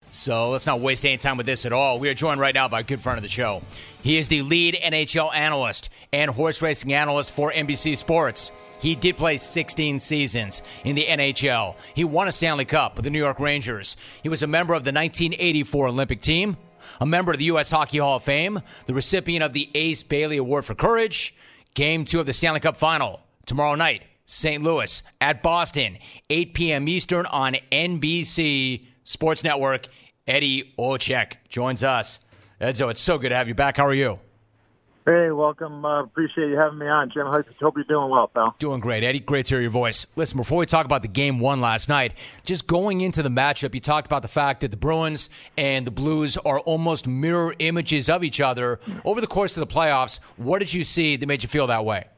So let's not waste any time with this at all. We are joined right now by a good friend of the show. He is the lead NHL analyst and horse racing analyst for NBC Sports. He did play 16 seasons in the NHL. He won a Stanley Cup with the New York Rangers. He was a member of the 1984 Olympic team, a member of the U.S. Hockey Hall of Fame, the recipient of the Ace Bailey Award for Courage. Game 2 of the Stanley Cup Final tomorrow night, St. Louis at Boston, 8 p.m. Eastern on NBC Sports Network. Eddie Olczyk joins us. Edzo, it's so good to have you back. How are you? Hey, welcome. Appreciate you having me on, Jim. Hope you're doing well, pal. Doing great, Eddie. Great to hear your voice. Listen, before we talk about the Game 1 last night, just going into the matchup, you talked about the fact that the Bruins and the Blues are almost mirror images of each other. Over the course of the playoffs, what did you see that made you feel that way?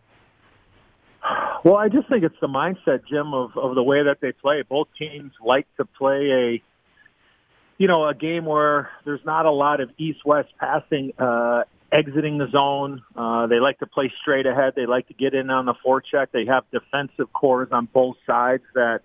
Well, I just think it's the mindset, Jim, of the way that they play. Both teams like to play a game where there's not a lot of east-west passing, exiting the zone. They like to play straight ahead. They like to get in on the forecheck. They have defensive cores on both sides that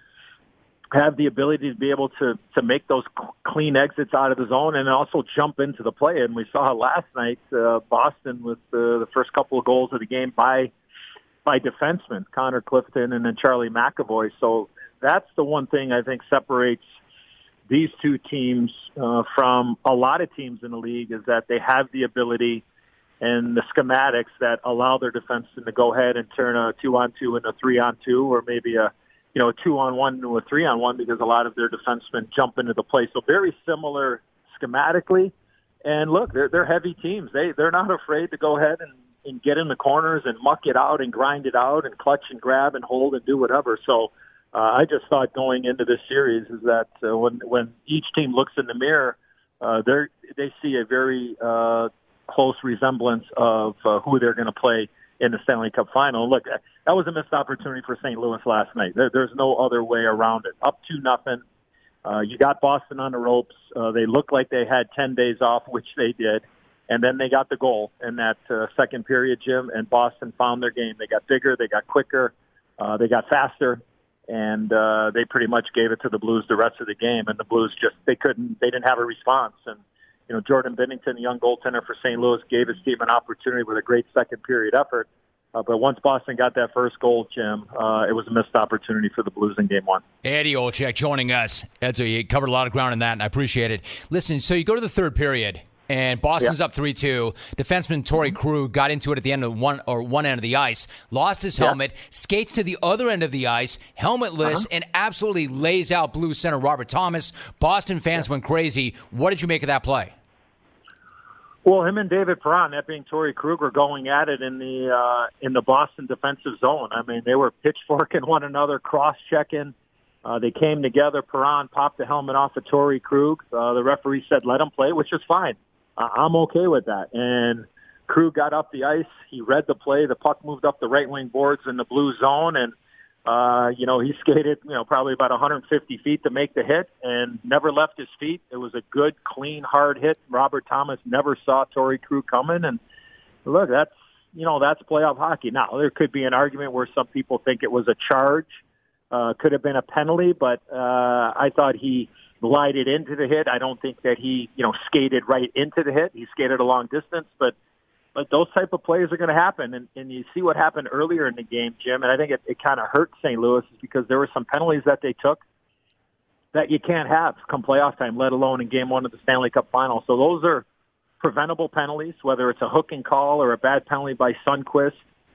have the ability to be able to make those clean exits out of the zone and also jump into the play. And we saw last night, Boston with the first couple of goals of the game by defensemen, Connor Clifton and then Charlie McAvoy. So that's the one thing I think separates these two teams from a lot of teams in the league, is that they have the ability and the schematics that allow their defensemen to go ahead and turn a 2-on-2 into a 3-on-2, or maybe a 2-on-1 into a 3-on-1, because a lot of their defensemen jump into the play. So very similar schematically. And look, they're heavy teams. They're not afraid to go ahead and get in the corners and muck it out and grind it out and clutch and grab and hold and do whatever. So I just thought going into this series is that when each team looks in the mirror, they see a very close resemblance of who they're going to play in the Stanley Cup Final. Look, that was a missed opportunity for St. Louis last night. There's no other way around it. Up 2-0. You got Boston on the ropes. They looked like they had 10 days off, which they did. And then they got the goal in that second period, Jim, and Boston found their game. They got bigger, they got quicker, they got faster. And they pretty much gave it to the Blues the rest of the game. And the Blues they didn't have a response. And, Jordan Binnington, the young goaltender for St. Louis, gave his team an opportunity with a great second period effort. But once Boston got that first goal, Jim, it was a missed opportunity for the Blues in Game 1. Eddie Olczyk joining us. Edzo, you covered a lot of ground in that, and I appreciate it. Listen, so you go to the third period, and Boston's up 3-2. Defenseman Torrey Krug got into it at the end of one end of the ice, lost his helmet, skates to the other end of the ice, helmetless, and absolutely lays out Blues center Robert Thomas. Boston fans went crazy. What did you make of that play? Well, him and David Perron, that being Torrey Krug, were going at it in the Boston defensive zone. I mean, they were pitchforking one another, cross-checking. They came together. Perron popped the helmet off of Torrey Krug. The referee said, let him play, which is fine. I'm okay with that. And Krug got up the ice. He read the play. The puck moved up the right wing boards in the blue zone. And, he skated, probably about 150 feet to make the hit and never left his feet. It was a good, clean, hard hit. Robert Thomas never saw Torrey Krug coming. And look, that's playoff hockey. Now, there could be an argument where some people think it was a charge. Could have been a penalty, but I thought he glided into the hit. I don't think that he, skated right into the hit. He skated a long distance, but those type of plays are going to happen. And you see what happened earlier in the game, Jim, and I think it kind of hurt St. Louis because there were some penalties that they took that you can't have come playoff time, let alone in Game 1 of the Stanley Cup Final. So those are preventable penalties, whether it's a hooking call or a bad penalty by Sundqvist.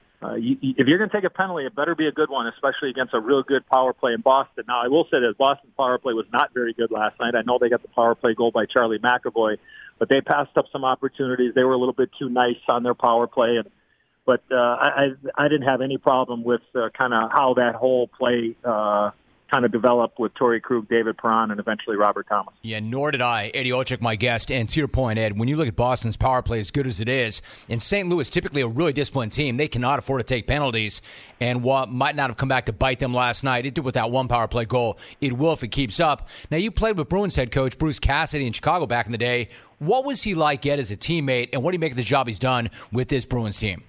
If you're going to take a penalty, it better be a good one, especially against a real good power play in Boston. Now, I will say that Boston's power play was not very good last night. I know they got the power play goal by Charlie McAvoy, but they passed up some opportunities. They were a little bit too nice on their power play. But I didn't have any problem with kind of how that whole play kind of developed with Torrey Krug, David Perron, and eventually Robert Thomas. Yeah, nor did I. Eddie Olczyk, my guest. And to your point, Ed, when you look at Boston's power play as good as it is, and St. Louis, typically a really disciplined team, they cannot afford to take penalties. And what might not have come back to bite them last night, it did with that one power play goal. It will if it keeps up. Now, you played with Bruins head coach Bruce Cassidy in Chicago back in the day. What was he like, Ed, as a teammate, and what do you make of the job he's done with this Bruins team?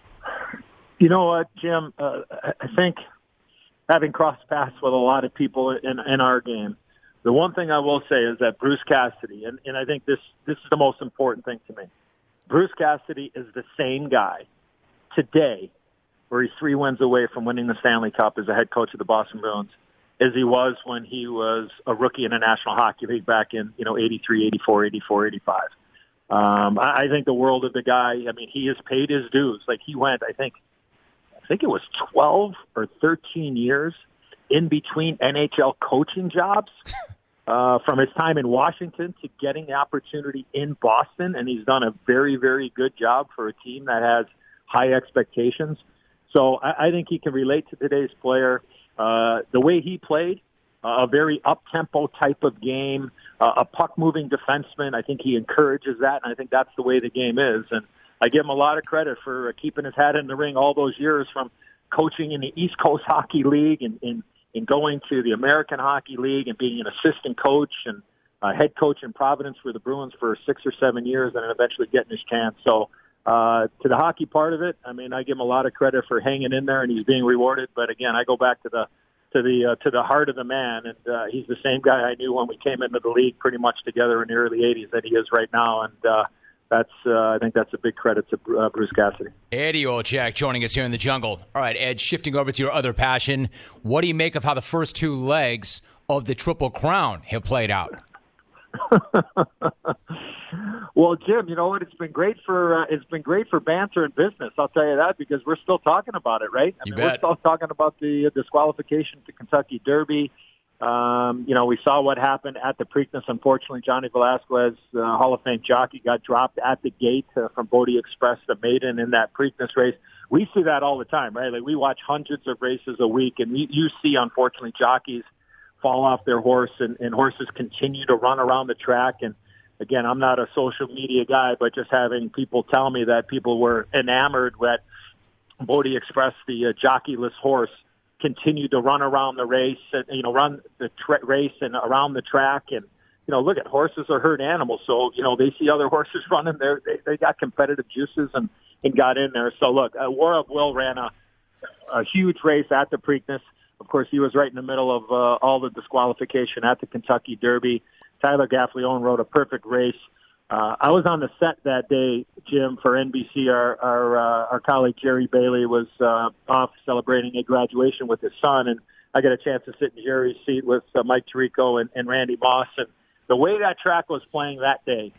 You know what, Jim? I think having crossed paths with a lot of people in our game, The one thing I will say is that Bruce Cassidy, and I think this is the most important thing to me, Bruce Cassidy is the same guy today, where he's 3 wins away from winning the Stanley Cup as a head coach of the Boston Bruins, as he was when he was a rookie in the National Hockey League back in 83, 84, 84, 85. I think the world of the guy. I mean, he has paid his dues. Like, he went, I think it was 12 or 13 years in between NHL coaching jobs, from his time in Washington to getting the opportunity in Boston, and he's done a very, very good job for a team that has high expectations. So I think he can relate to today's player. The way he played, a very up-tempo type of game, a puck-moving defenseman. I think he encourages that, and I think that's the way the game is. And I give him a lot of credit for keeping his hat in the ring all those years, from coaching in the East Coast Hockey League and going to the American Hockey League and being an assistant coach and head coach in Providence for the Bruins for 6 or 7 years, and then eventually getting his chance. So to the hockey part of it, I mean, I give him a lot of credit for hanging in there, and he's being rewarded. But again, I go back to the heart of the man, and he's the same guy I knew when we came into the league pretty much together in the early 80s that he is right now. And I think that's a big credit to Bruce Cassidy. Eddie Olczyk joining us here in the jungle. All right, Ed, shifting over to your other passion, what do you make of how the first 2 legs of the Triple Crown have played out? Well, Jim, you know what? It's been great for banter and business. I'll tell you that, because we're still talking about it, right? We're still talking about the disqualification to Kentucky Derby. We saw what happened at the Preakness. Unfortunately, Johnny Velasquez, Hall of Fame jockey, got dropped at the gate from Bodie Express, the maiden, in that Preakness race. We see that all the time, right? Like, we watch hundreds of races a week, and you see, unfortunately, jockeys fall off their horse, and horses continue to run around the track. And again, I'm not a social media guy, but just having people tell me that people were enamored that Bodie Express, the jockeyless horse, continued to run around the race and, run the race and around the track. And, look, at horses are herd animals. So, they see other horses running there. They got competitive juices and got in there. So look, War of Will ran a huge race at the Preakness. Of course, he was right in the middle of all the disqualification at the Kentucky Derby. Tyler Gaffalione rode a perfect race. I was on the set that day, Jim, for NBC. Our colleague Jerry Bailey was off celebrating a graduation with his son, and I got a chance to sit in Jerry's seat with Mike Tirico and Randy Moss. And the way that track was playing that day,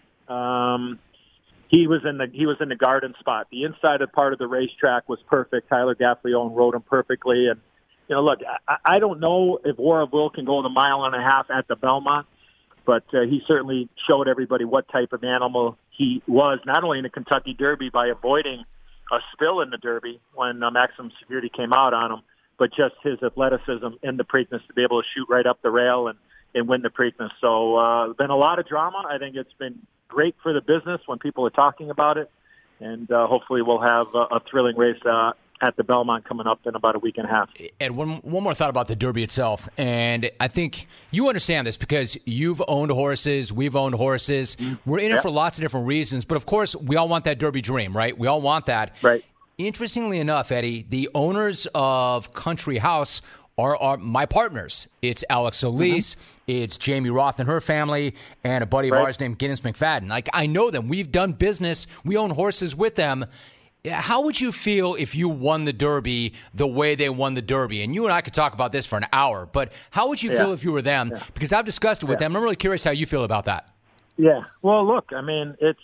he was in the garden spot. The inside part of the racetrack was perfect. Tyler Gaffalione rode him perfectly, and look, I don't know if War of Will can go the 1.5 miles at the Belmont. But he certainly showed everybody what type of animal he was, not only in the Kentucky Derby by avoiding a spill in the Derby when Maximum Security came out on him, but just his athleticism in the Preakness to be able to shoot right up the rail and win the Preakness. So been a lot of drama. I think it's been great for the business when people are talking about it, and hopefully we'll have a thrilling race at the Belmont coming up in about a week and a half. And one more thought about the Derby itself, and I think you understand this because you've owned horses, we've owned horses. We're in it for lots of different reasons, but of course we all want that Derby dream, right? We all want that. Right. Interestingly enough, Eddie, the owners of Country House are my partners. It's Alex Solis, it's Jamie Roth and her family, and a buddy of ours named Guinness McFadden. Like, I know them. We've done business. We own horses with them. How would you feel if you won the Derby the way they won the Derby? And you and I could talk about this for an hour, but how would you feel if you were them? Because I've discussed it with them. I'm really curious how you feel about that. Yeah. Well, look, I mean, it's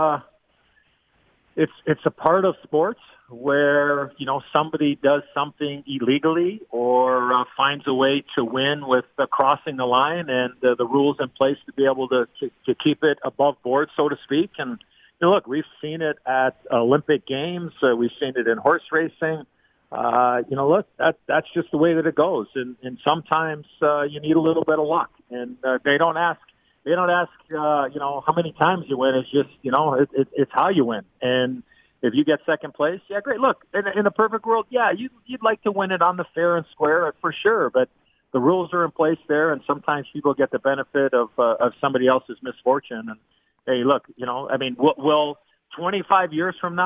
a part of sports where, somebody does something illegally or finds a way to win with crossing the line, and the rules in place to be able to keep it above board, so to speak. And look, we've seen it at Olympic Games. We've seen it in horse racing. Look, that's just the way that it goes. And sometimes you need a little bit of luck. And they don't ask, how many times you win. It's just, it's how you win. And if you get second place, yeah, great. Look, in a perfect world, yeah, you'd like to win it on the fair and square for sure. But the rules are in place there, and sometimes people get the benefit of somebody else's misfortune. And hey, look, will 25 years from now,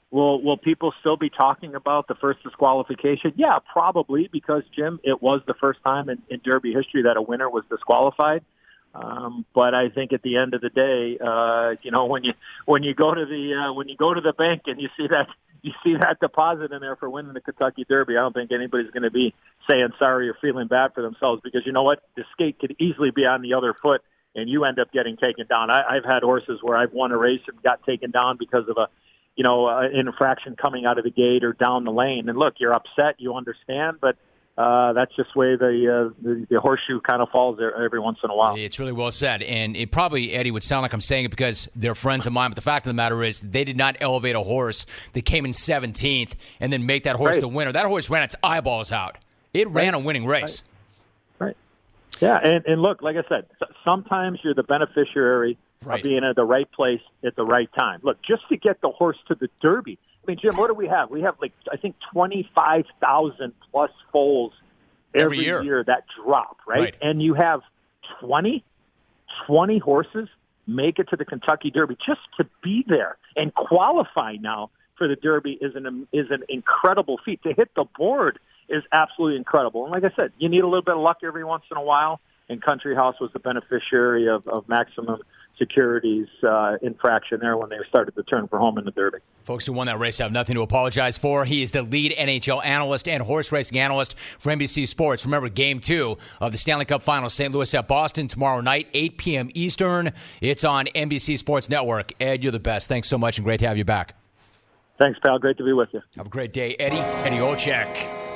Will people still be talking about the first disqualification? Yeah, probably, because, Jim, it was the first time in Derby history that a winner was disqualified. But I think at the end of the day, when you go to the bank and you see that deposit in there for winning the Kentucky Derby, I don't think anybody's going to be saying sorry or feeling bad for themselves, because you know what, the skate could easily be on the other foot and you end up getting taken down. I've had horses where I've won a race and got taken down because of an infraction coming out of the gate or down the lane. And look, you're upset, you understand, but that's just the way the horseshoe kind of falls there every once in a while. It's really well said. And it probably, Eddie, would sound like I'm saying it because they're friends of mine, but the fact of the matter is they did not elevate a horse that came in 17th and then make that horse the winner. That horse ran its eyeballs out. It ran a winning race. Right. Yeah, and look, like I said, sometimes you're the beneficiary of being at the right place at the right time. Look, just to get the horse to the Derby, I mean, Jim, what do we have? We have, I think 25,000 plus foals every year that drop, right? And you have 20 horses make it to the Kentucky Derby just to be there and qualify now for the Derby is an incredible feat. To hit the board is absolutely incredible. And like I said, you need a little bit of luck every once in a while, and Country House was the beneficiary of Maximum Security's infraction there when they started to turn for home in the Derby. Folks who won that race have nothing to apologize for. He is the lead NHL analyst and horse racing analyst for NBC Sports. Remember, Game 2 of the Stanley Cup Finals, St. Louis at Boston, tomorrow night, 8 p.m. Eastern. It's on NBC Sports Network. Ed, you're the best. Thanks so much, and great to have you back. Thanks, pal. Great to be with you. Have a great day. Eddie Olczyk.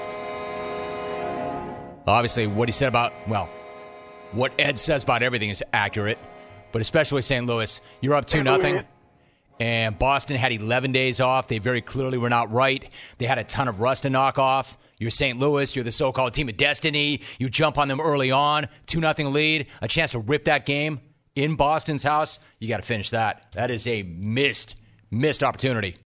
Obviously, what he said about, what Ed says about everything is accurate, but especially St. Louis. You're up 2-0, and Boston had 11 days off. They very clearly were not right. They had a ton of rust to knock off. You're St. Louis. You're the so-called team of destiny. You jump on them early on, 2-0 lead, a chance to rip that game in Boston's house. You got to finish that. That is a missed opportunity.